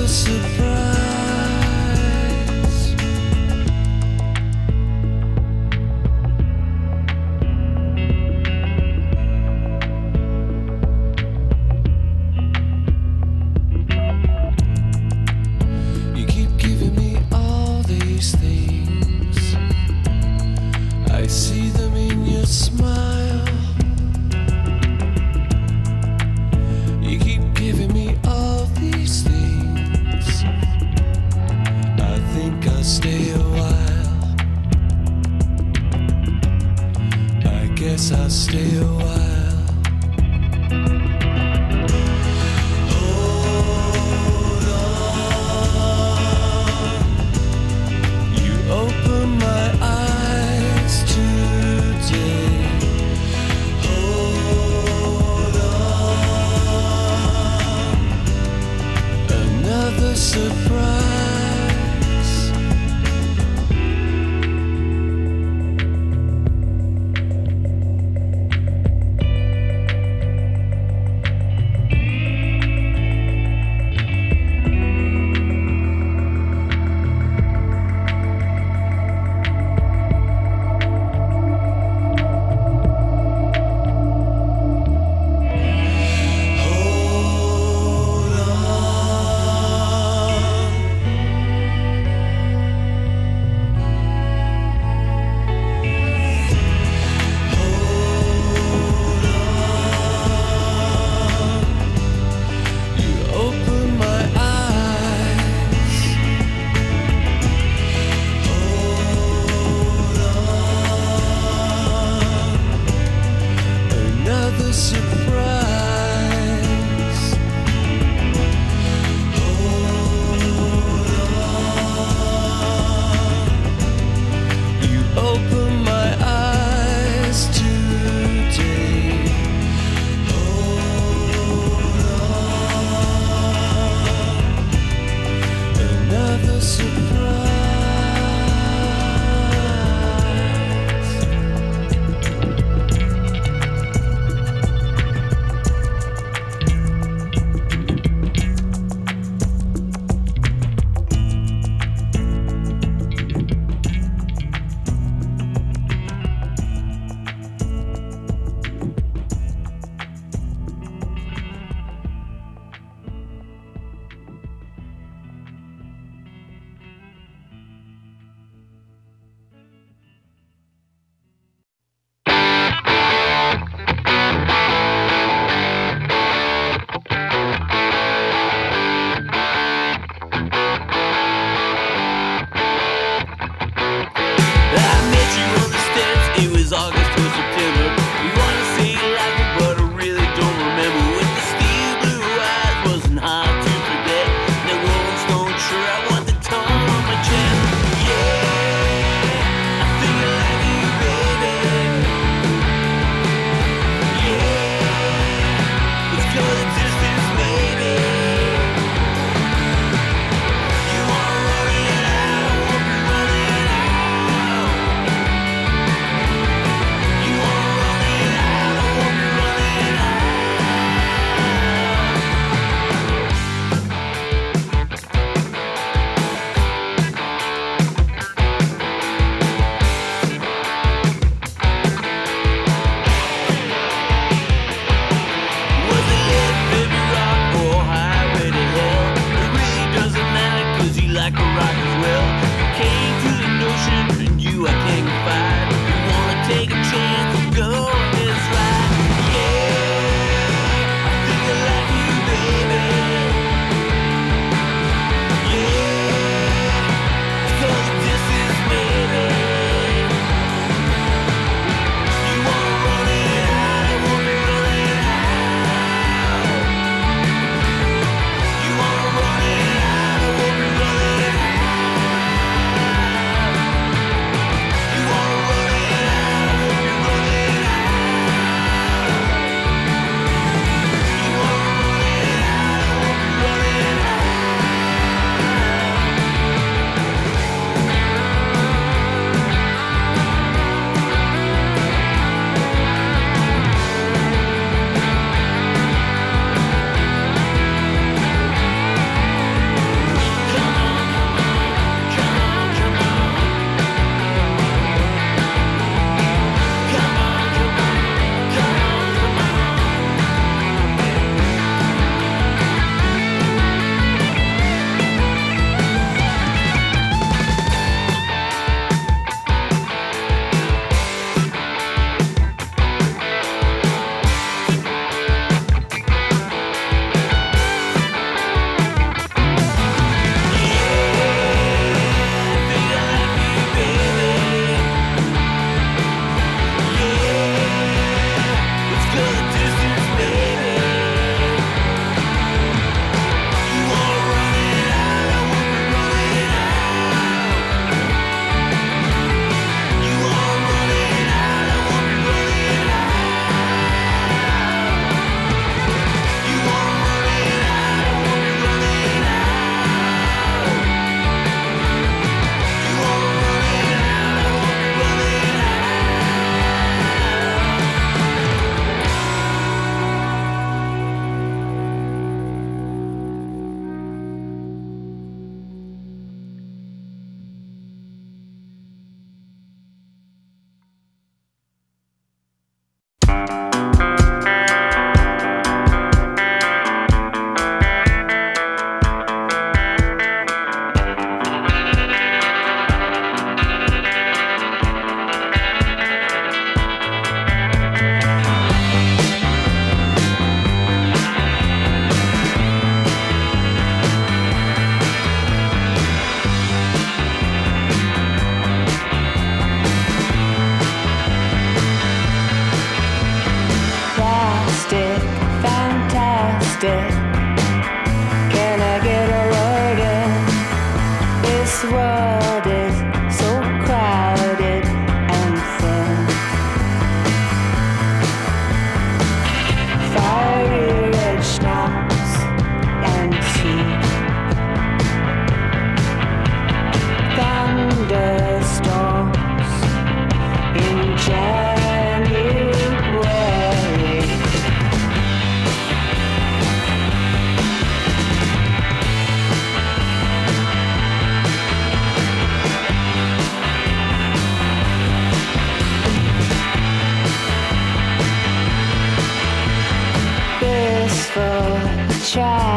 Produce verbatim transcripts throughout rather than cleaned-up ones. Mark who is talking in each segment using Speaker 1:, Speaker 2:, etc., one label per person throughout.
Speaker 1: another surprise. You keep giving me all these things. I see them in your smile. You keep giving me all these things. I think I'll stay a while. I guess I'll stay a while. Hold on. You open my eyes today. Hold on. Another surprise. Hold on.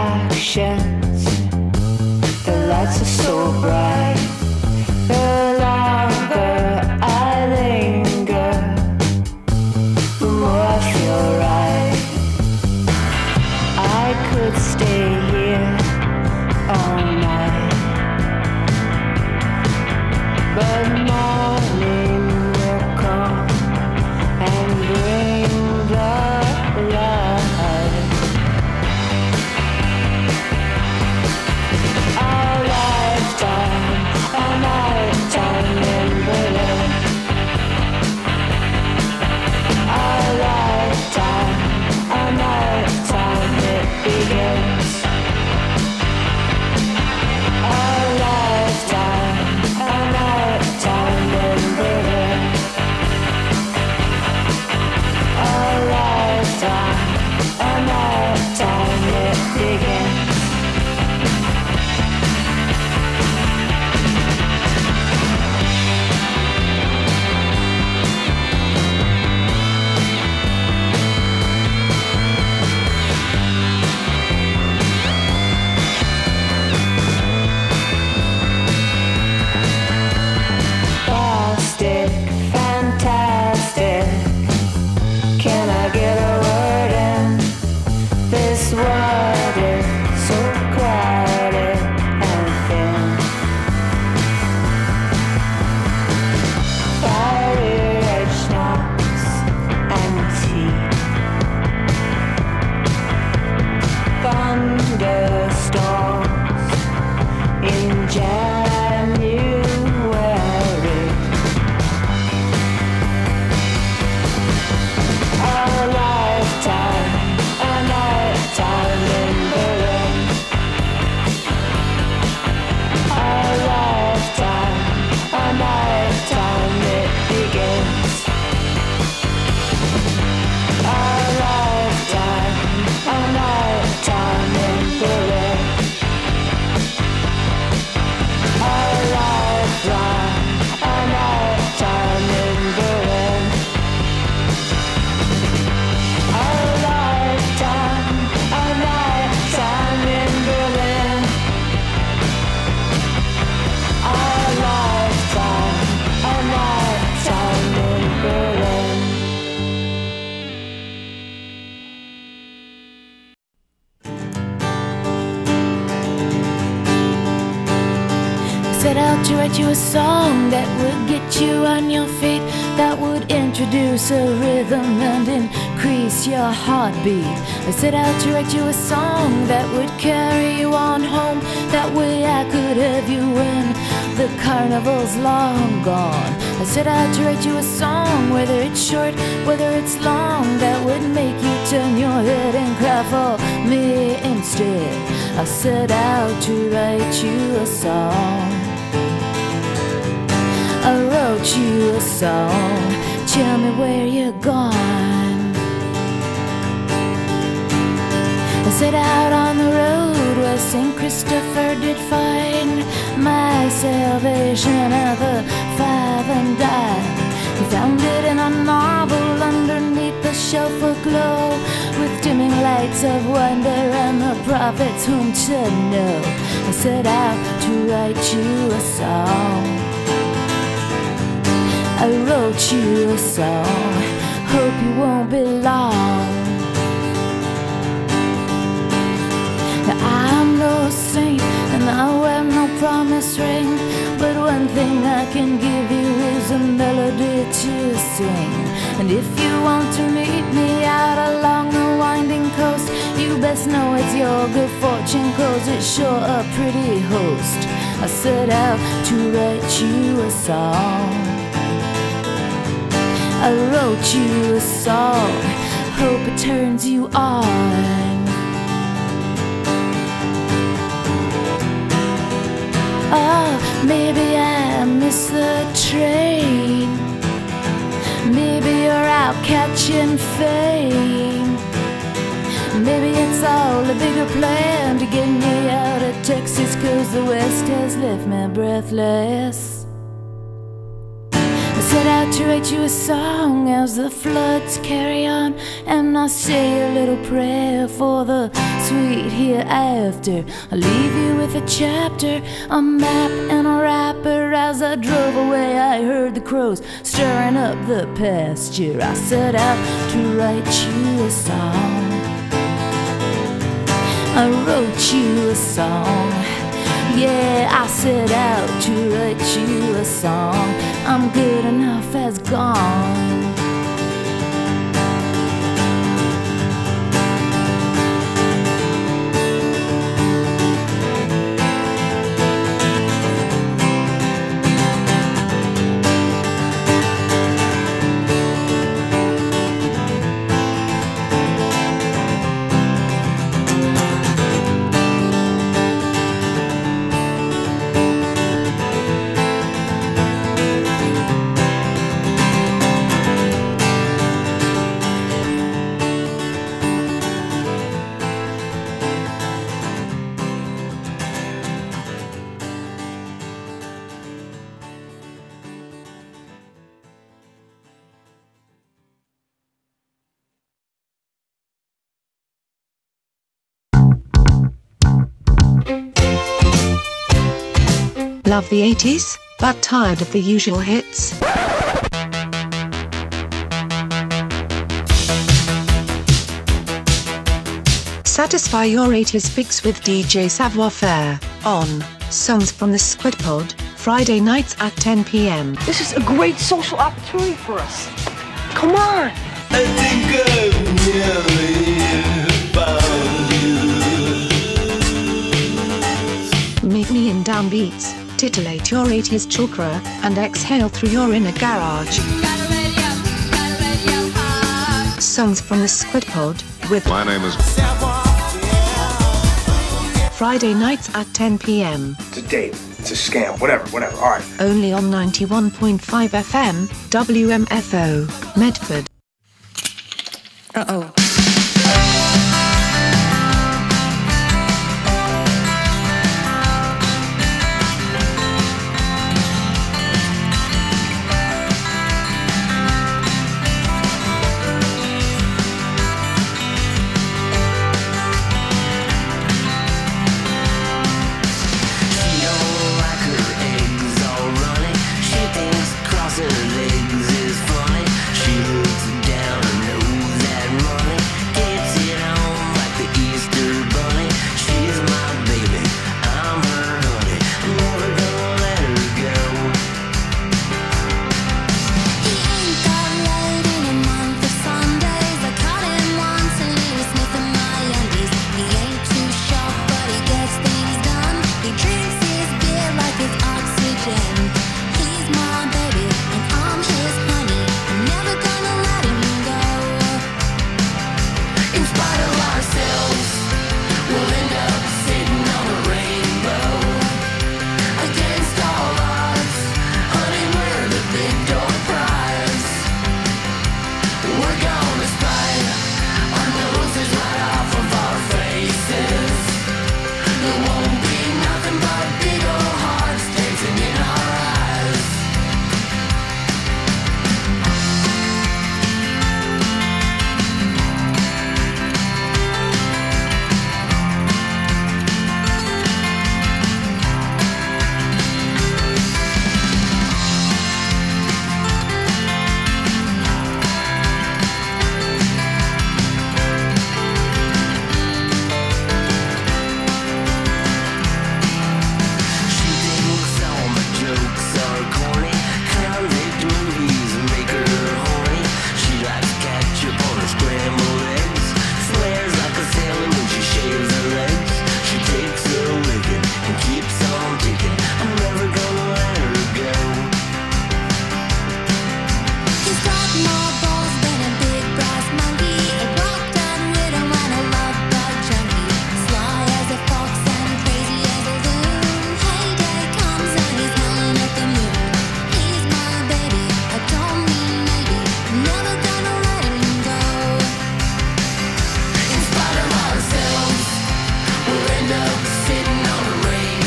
Speaker 2: distractions. The lights are so bright. The longer I linger, the more I feel right. I could stay here all night, but morning will come and bring the light. Our lifetime, a nighttime in Berlin. Our lifetime, a nighttime it begins. Our lifetime, a nighttime in Berlin. Our lifetime, a nighttime it begins. Plastic, fantastic. Can I get a word in? This world is so crowded and thin. Fiery red schnapps and tea. Thunderstorms in January. Our lifetime, a nighttime in Berlin. Our lifetime, a nighttime it begins. Our lifetime, a nighttime in Berlin. Our lifetime, a nighttime in Berlin. Our lifetime, a nighttime in Berlin. Our lifetime, a nighttime in Berlin.
Speaker 3: Set out to write you a song that would get you on your feet, that would introduce a rhythm and increase your heartbeat. I set out to write you a song that would carry you on home. That way I could have you when the carnival's long gone. I set out to write you a song, whether it's short, whether it's long, that would make you turn your head and cry for me instead. I set out to write you a song. I wrote you a song. Tell me where you're gone. I set out on the road where Saint Christopher did find my salvation at the five and dime. He found it in a marble underneath the shelf aglow, with dimming lights of wonder and the prophets whom to know. I set out to write you a song. I wrote you a song. Hope you won't be long. Now, I'm no saint and I wear no promise ring, but one thing I can give you is a melody to sing. And if you want to meet me out along the winding coast, you best know it's your good fortune, 'cause it's sure a pretty host. I set out to write you a song. I wrote you a song. Hope it turns you on. Oh, maybe I missed the train. Maybe you're out catching fame. Maybe it's all a bigger plan to get me out of Texas, 'cause the West has left me breathless. I set out to write you a song as the floods carry on, and I say a little prayer for the sweet hereafter. I leave you with a chapter, a map, and a wrapper. As I drove away, I heard the crows stirring up the pasture. I set out to write you a song. I wrote you a song. Yeah, I set out to write you a song. I'm good enough as gone.
Speaker 4: Love the eighties, but tired of the usual hits? Satisfy your eighties fix with D J Savoir Faire on Songs from the Squid Pod, Friday nights at ten p m.
Speaker 5: This is a great social opportunity for us. Come on!
Speaker 1: I think I've nearly found you.
Speaker 4: Meet me in downbeats, titillate your eighties chakra, and exhale through your inner garage. Songs from the Squid Pod, with
Speaker 6: My name is
Speaker 4: Friday nights at ten p m.
Speaker 5: It's a date. It's a scam. Whatever, whatever. All right.
Speaker 4: Only on ninety-one point five F M, W M F O, Medford.
Speaker 3: Uh-oh.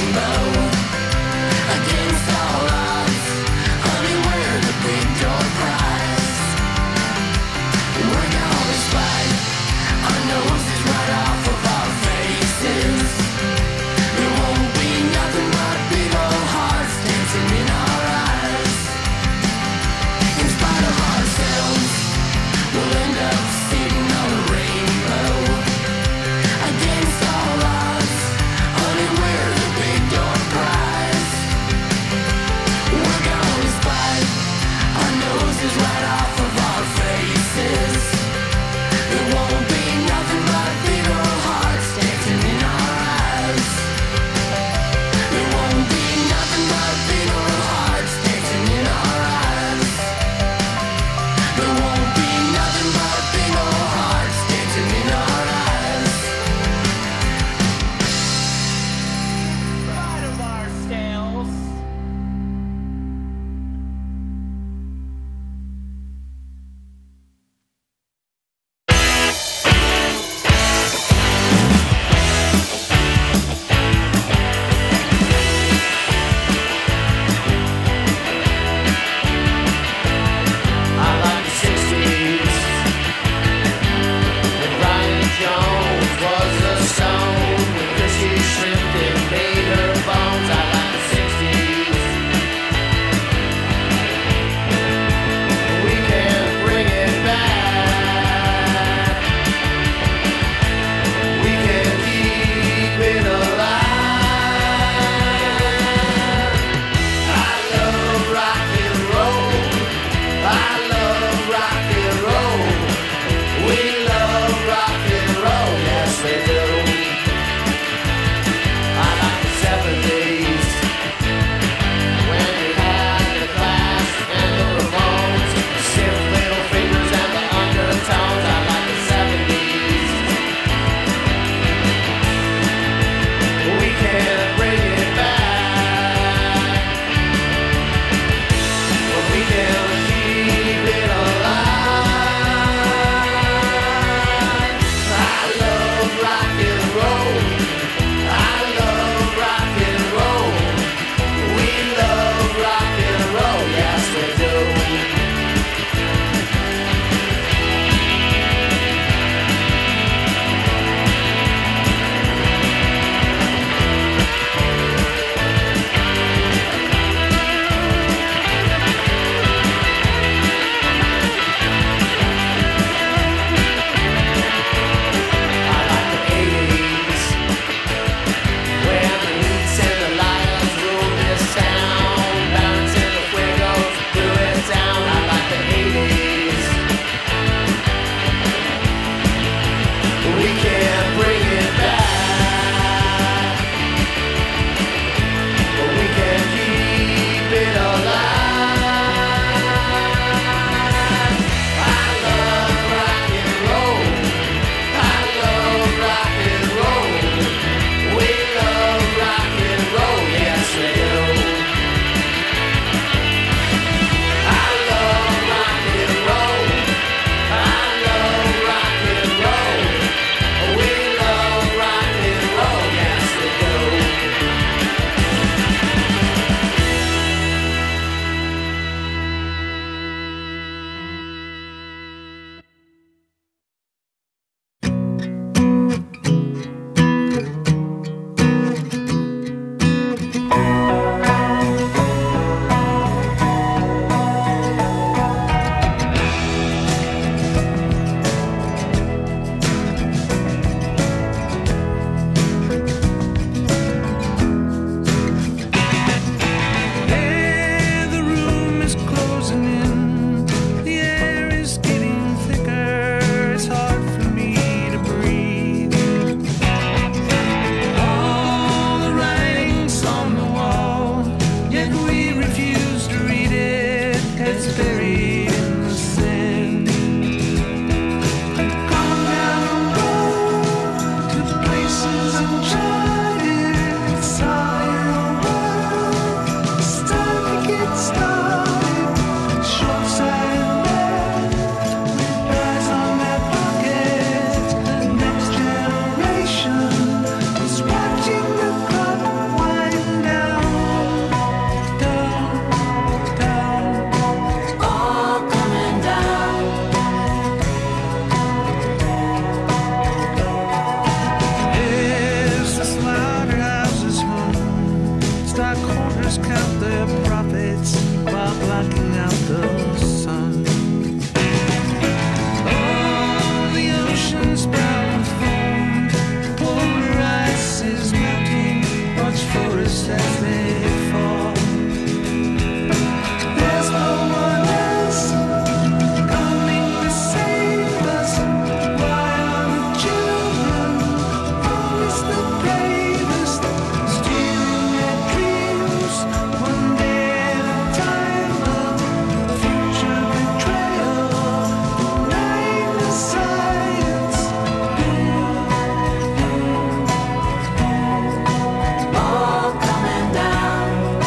Speaker 2: Against all odds, honey, we're the big door prize.
Speaker 1: just as before. There's no one else coming to save us. Why are the children always the bravest, stealing their dreams one day at a time? A future betrayal, denying the science.
Speaker 2: All coming down.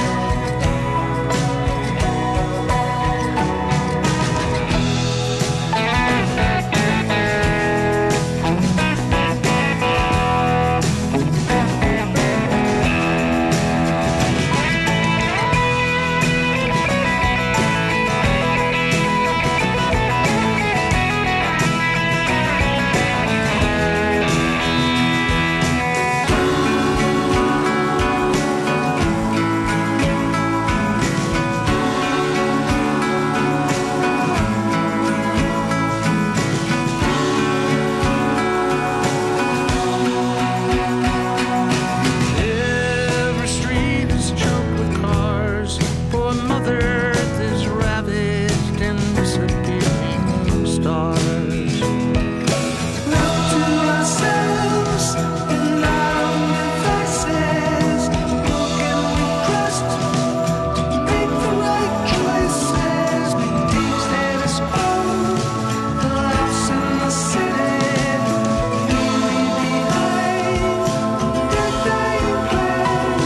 Speaker 1: Every street is choked with cars. Poor Mother Earth is ravaged and disappearing stars. Left to ourselves in our own devices, broken we trust to make the right choices. These days old, the lights in the city, leave me behind. Dead dying planet.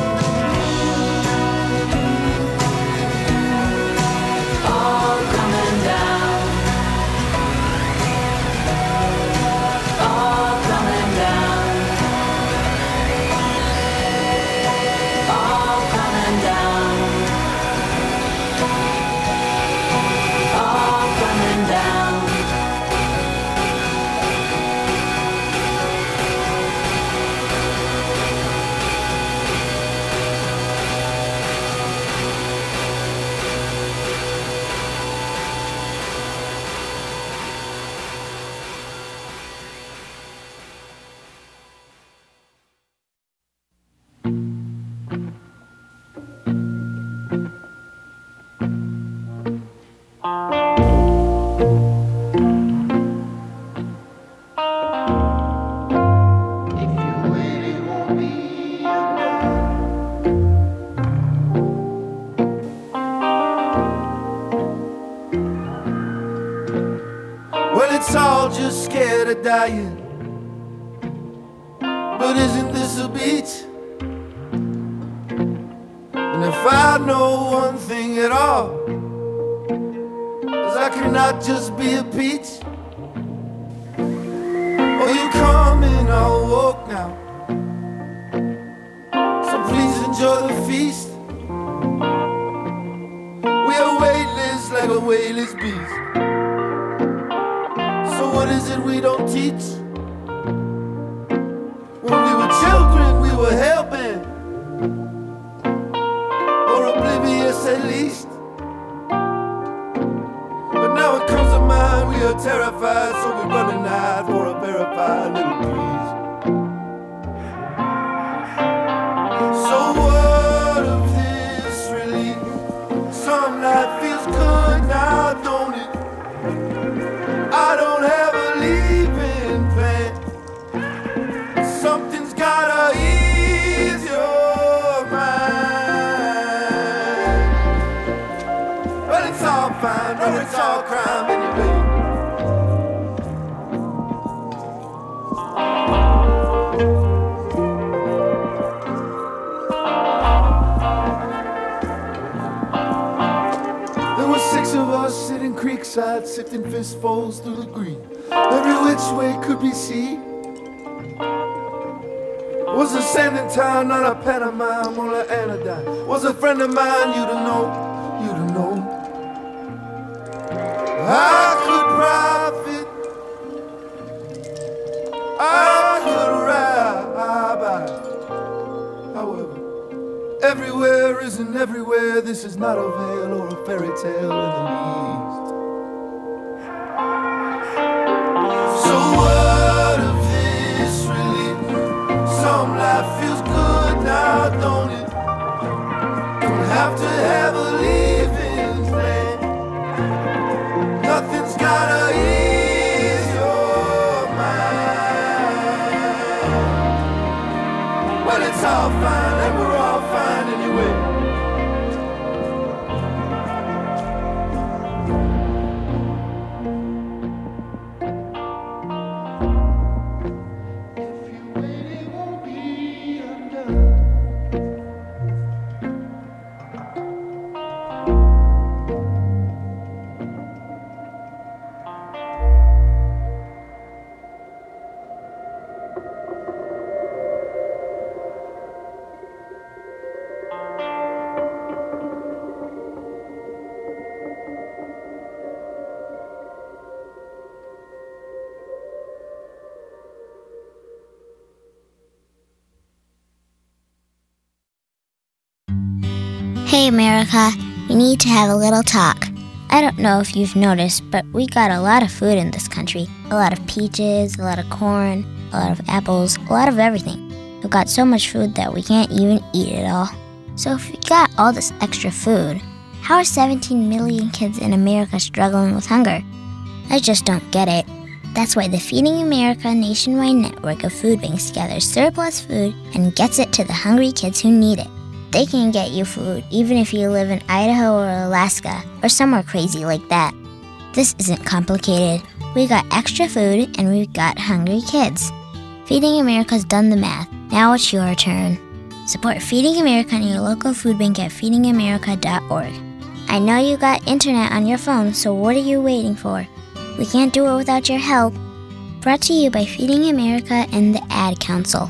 Speaker 2: All coming down. All coming down. All coming down. All coming down.
Speaker 1: Well, it's all just scared of dying. But isn't this a beach? And if I know one thing at all, is I cannot just be a peach. Oh, you come in, I'll walk now. So please enjoy the feast. We are weightless like a weightless beast. So what is it we don't teach? When we were children, we were hell-bent, or oblivious at least. But now it comes to mind, we are terrified, so we're running out for a verified little breeze. So what of this relief? Some life feels good now, don't it? I don't have a leaving plan. Something's gotta ease your mind. Well, it's all fine, or it's all crime anyway. There were six of us sitting creekside, sifting fistfuls through the green. Every which way could be seen. Was a sanding town, not a pantomime or an anodyne. Was a friend of mine, you to know, you to know. I could profit, I could ride. However, everywhere isn't everywhere. This is not a veil or a fairy tale in the least. So what of this relief? Some life feels good now, don't it? all fine, and we're all fine anyway.
Speaker 6: Hey America, we need to have a little talk. I don't know if you've noticed, but we got a lot of food in this country. A lot of peaches, a lot of corn, a lot of apples, a lot of everything. We've got so much food that we can't even eat it all. So if we got all this extra food, how are seventeen million kids in America struggling with hunger? I just don't get it. That's why the Feeding America nationwide network of food banks gathers surplus food and gets it to the hungry kids who need it. They can get you food even if you live in Idaho or Alaska or somewhere crazy like that. This isn't complicated. We got extra food and we've got hungry kids. Feeding America's done the math. Now it's your turn. Support Feeding America in your local food bank at feeding america dot org. I know you got internet on your phone, so what are you waiting for? We can't do it without your help. Brought to you by Feeding America and the Ad Council.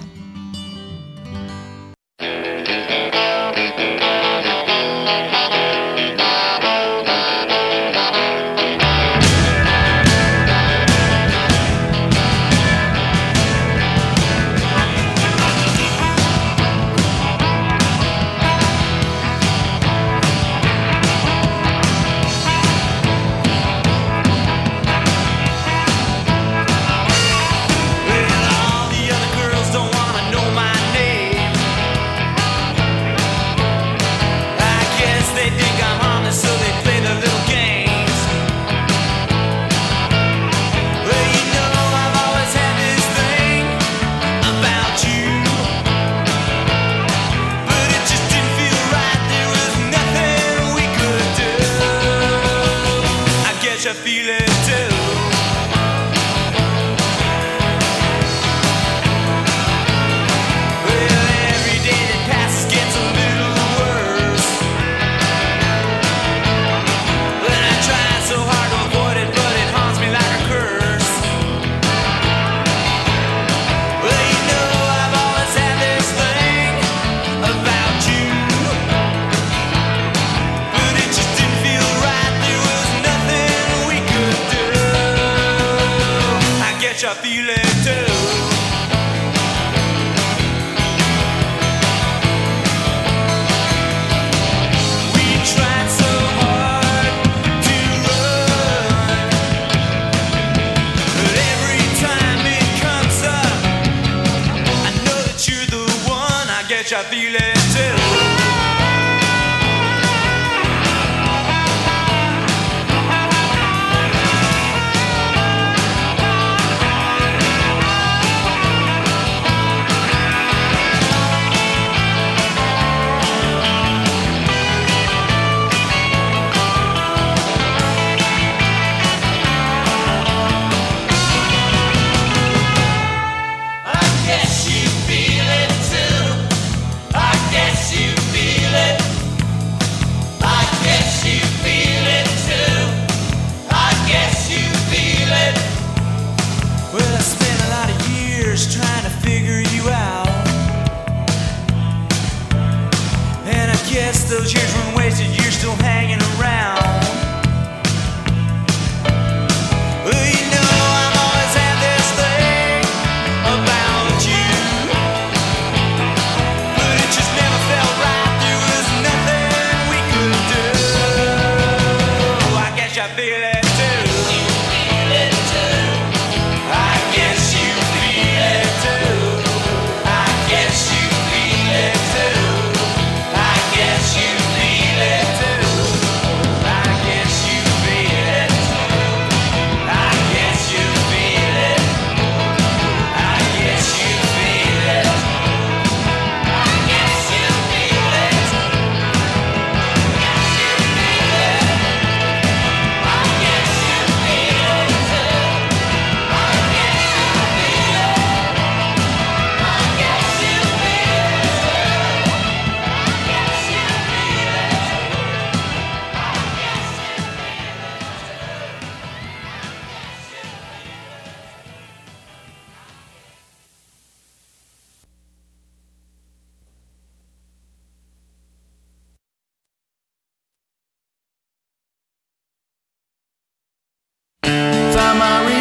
Speaker 1: I feel it too. Those years weren't wasted, you're still hanging around. Well, you know I've always had this thing about you, but it just never felt right. There was nothing we could do. I guess I feel it too. You feel it too. I guess you feel it too. I guess you feel it too. I guess you feel it too.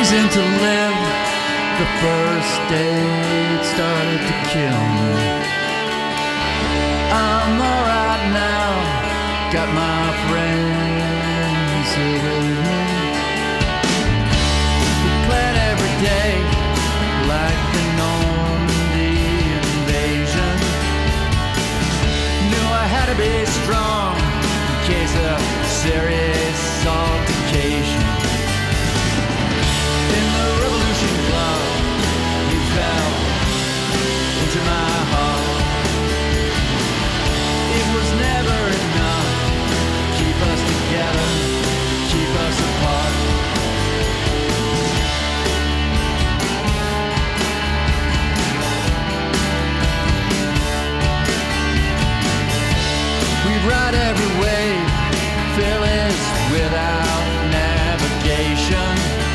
Speaker 7: reason to live. The first day it started to kill me. I'm alright now, got my friends here with me. We plan every day like the Normandy invasion. Knew I had to be strong in case of serious altercation. In the Revolution Club, you fell into my heart. It was never enough to keep us together, keep us apart. We ride every wave, fearless without navigation.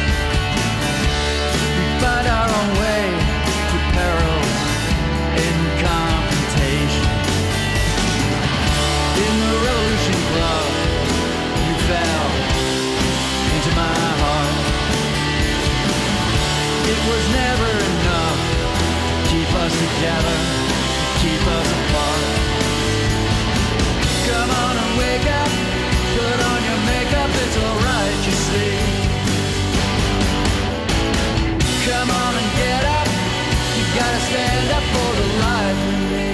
Speaker 7: We find our own way to perils in confrontation. In the Revolution Club, you fell into my heart. It was never enough to keep us together, keep us apart. Come on and wake up, put on your makeup, it's alright, you see. Come on and get up, you gotta stand up for the life in me.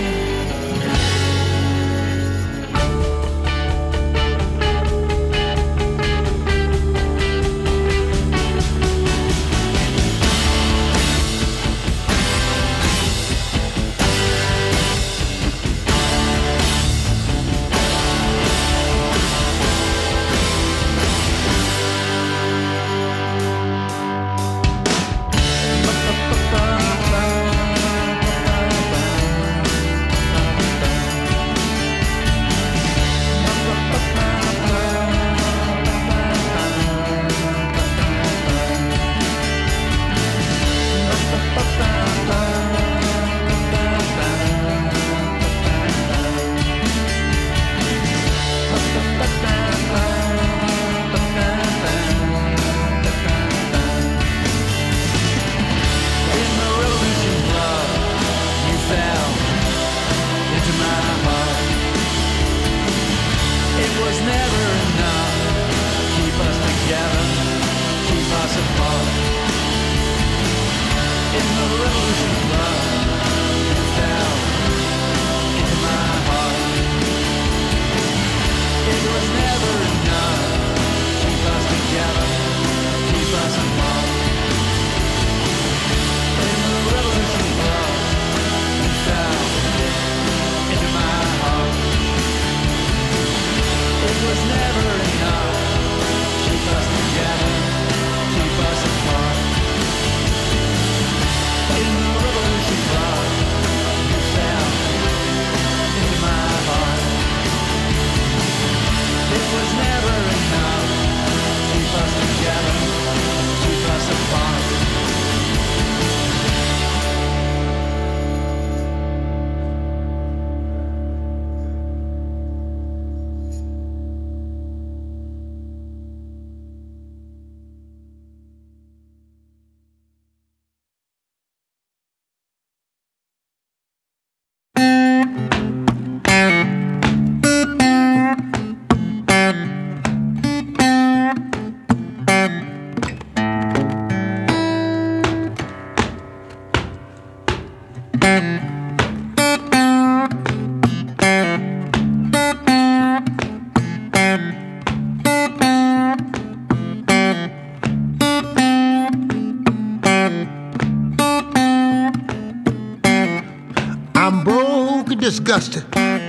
Speaker 8: Disgusted,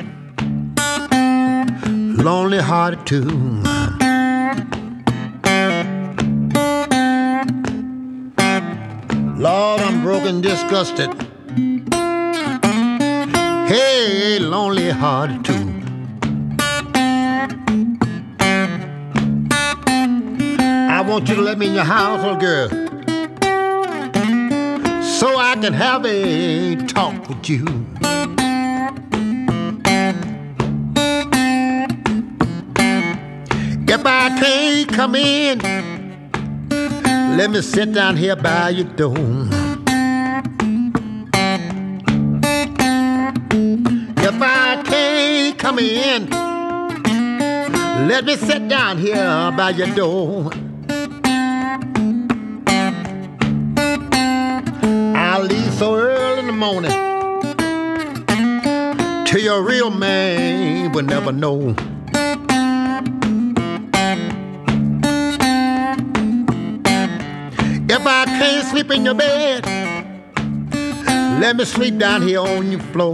Speaker 8: lonely hearted too. Lord, I'm broken, disgusted. Hey, lonely hearted too. I want you to let me in your house, little girl, so I can have a talk with you. If I can't come in, Let me sit down here by your door. If I can't come in, let me sit down here by your door. I'll leave so early in the morning till your real man will never know. If I can't sleep in your bed, let me sleep down here on your floor.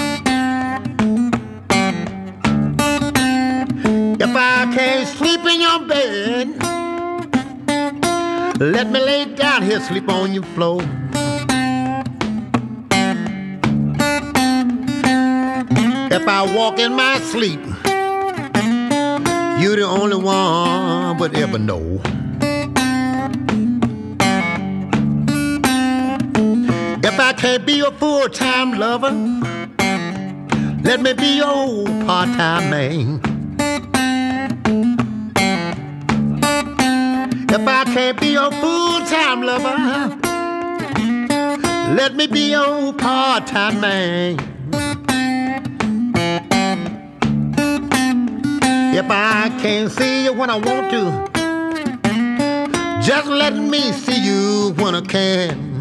Speaker 8: If I can't sleep in your bed, let me lay down here, sleep on your floor. If I walk in my sleep, you're the only one would ever know. If I can't be your full-time lover, let me be your part-time man. If I can't be your full-time lover, let me be your part-time man. If I can't see you when I want to, just let me see you when I can.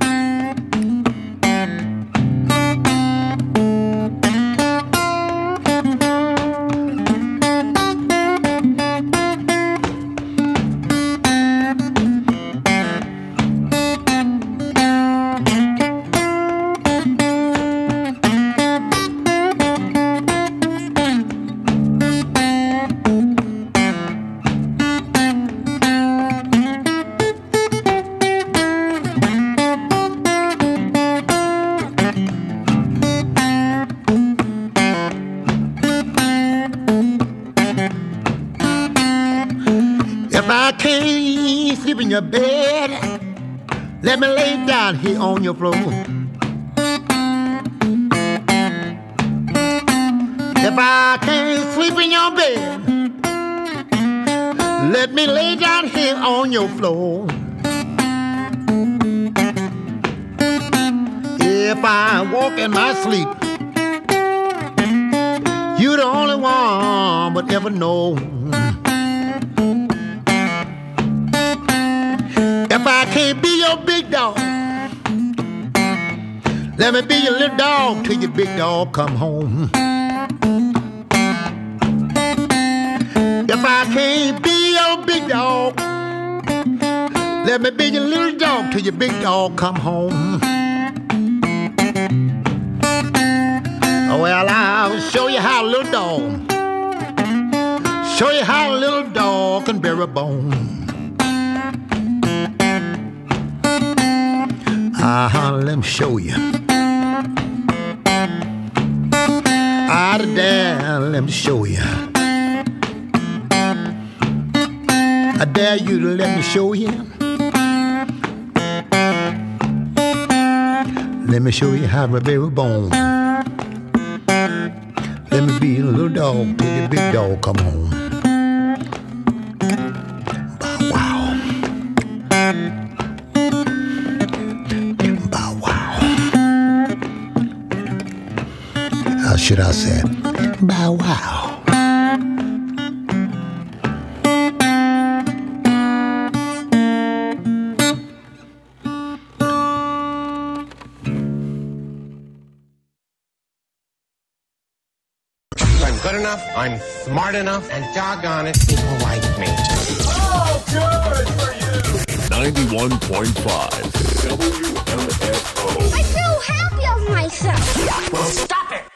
Speaker 8: If I can't sleep in your bed, let me lay down here on your floor. If I can't sleep in your bed, let me lay down here on your floor. If I walk in my sleep, you're the only one would ever know. If I can't be your big dog, let me be your little dog till your big dog come home. If I can't be your big dog, let me be your little dog till your big dog come home. Well, I'll show you how a little dog, show you how a little dog can bear a bone. Uh-huh, let me show you. Out of there, let me show you. I dare you to let me show you. Let me show you how to bear a bone. Let me be a little dog till your big dog come home. Should I say, bow wow.
Speaker 9: I'm good enough, I'm smart enough, and doggone it, people like me.
Speaker 1: Oh, good for you!
Speaker 10: ninety-one point five W M F O.
Speaker 6: I feel happy of myself.
Speaker 9: Well, stop it!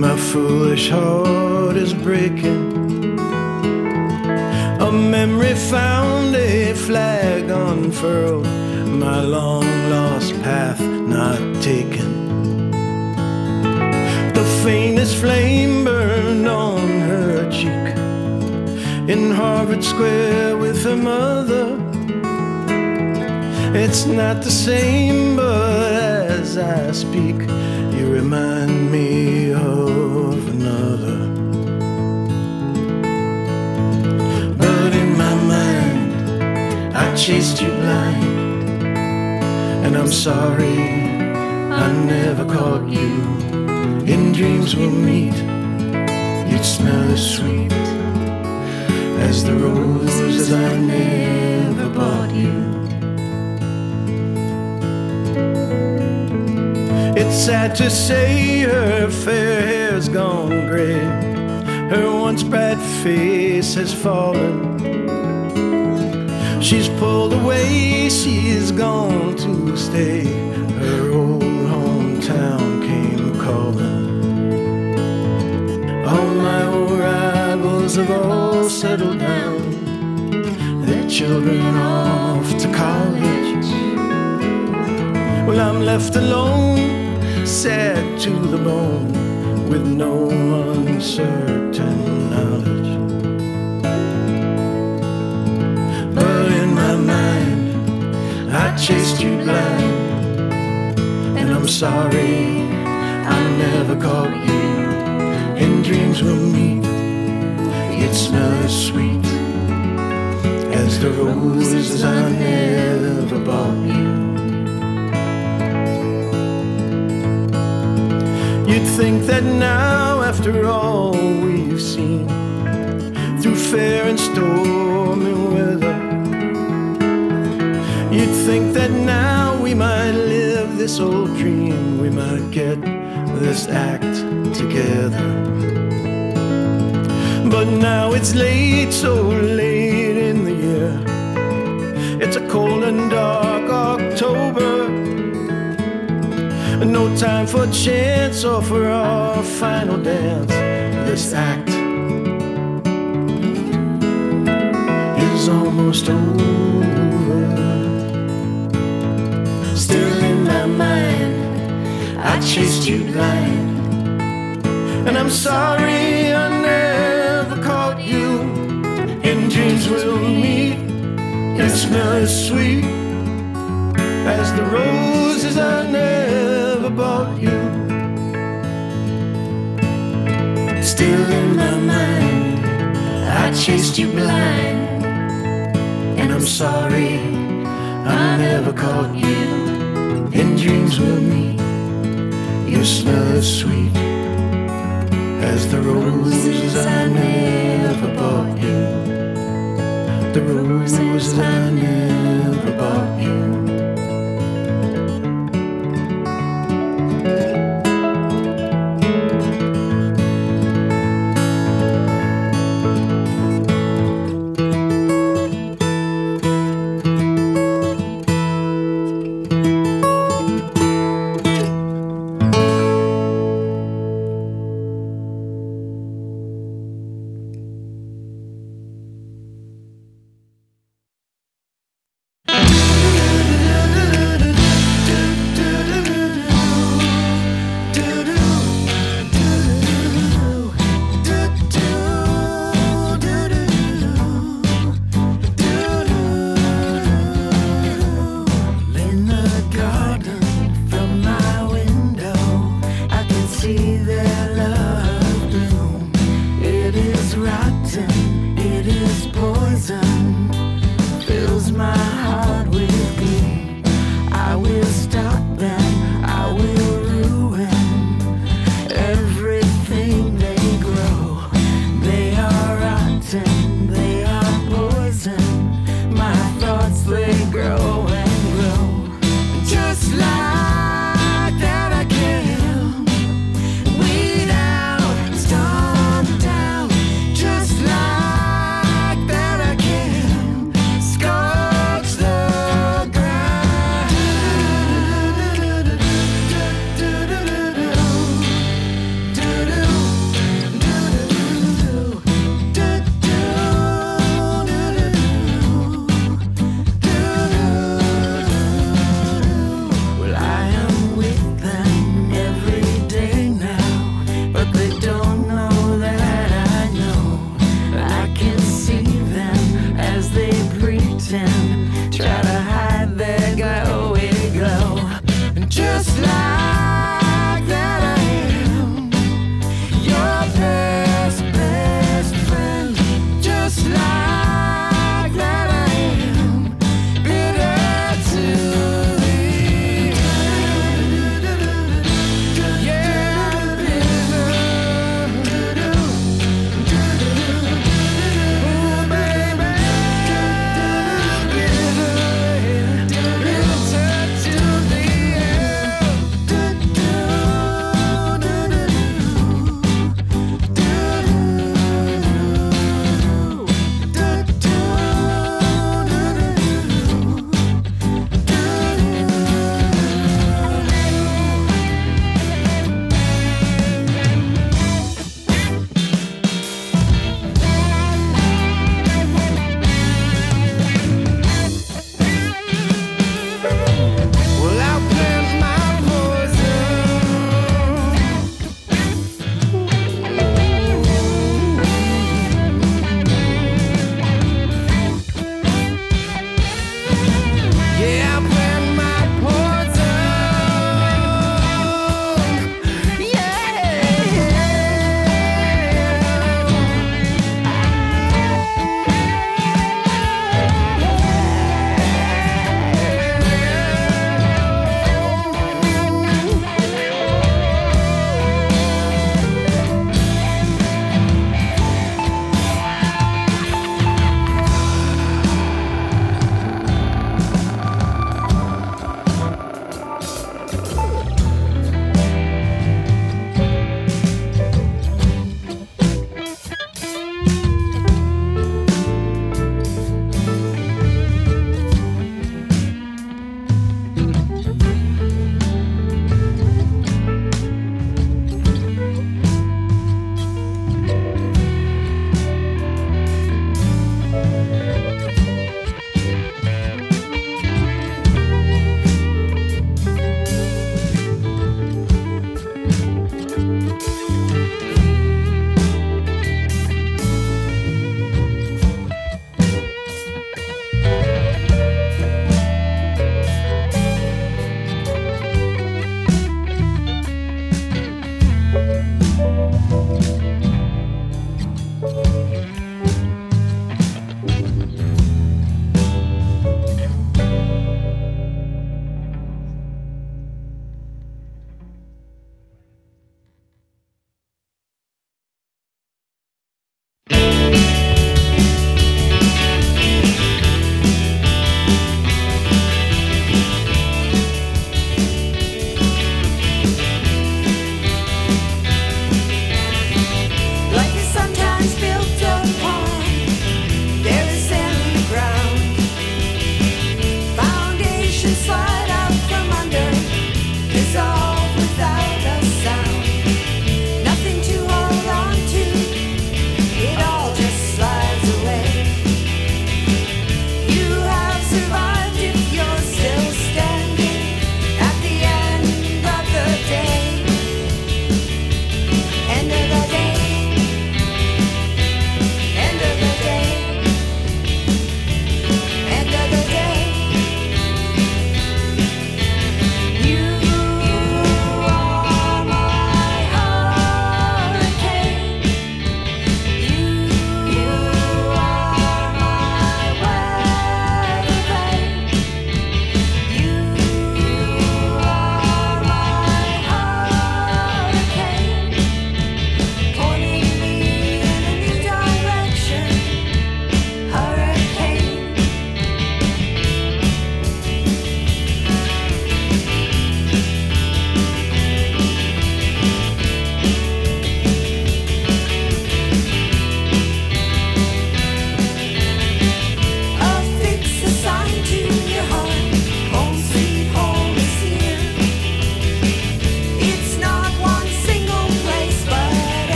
Speaker 11: My foolish heart is breaking. A memory found, a flag unfurled, my long lost path not taken. The faintest flame burned on her cheek in Harvard Square with her mother. It's not the same, but as I speak, you remind me of another. But in my mind, I chased you blind, and I'm sorry I never caught you. In dreams we'll meet, you'd smell as sweet as the roses I never bought you. It's sad to say her fair hair's gone gray, her once bright face has fallen. She's pulled away, she's gone to stay. Her old hometown came calling. All my old rivals have all settled down, their children off to college. Well, I'm left alone, sad to the bone, with no uncertain knowledge. But in my mind, I chased you blind, and I'm sorry I never caught you. In dreams we'll meet, you'd smell as sweet as the roses I never bought you. You'd think that now, after all we've seen, through fair and stormy weather, you'd think that now we might live this old dream, we might get this act together. But now it's late, so late in the year. It's a cold and dark October, no time for chance or for our final dance. This act is almost over. Still in my mind, I chased you blind, and I'm sorry I never caught you. In dreams we'll meet, you smell as sweet as the roses I never bought you. Still in my mind, I chased you blind, and I'm sorry I never caught you. In dreams we'll meet, you smell as sweet as the roses I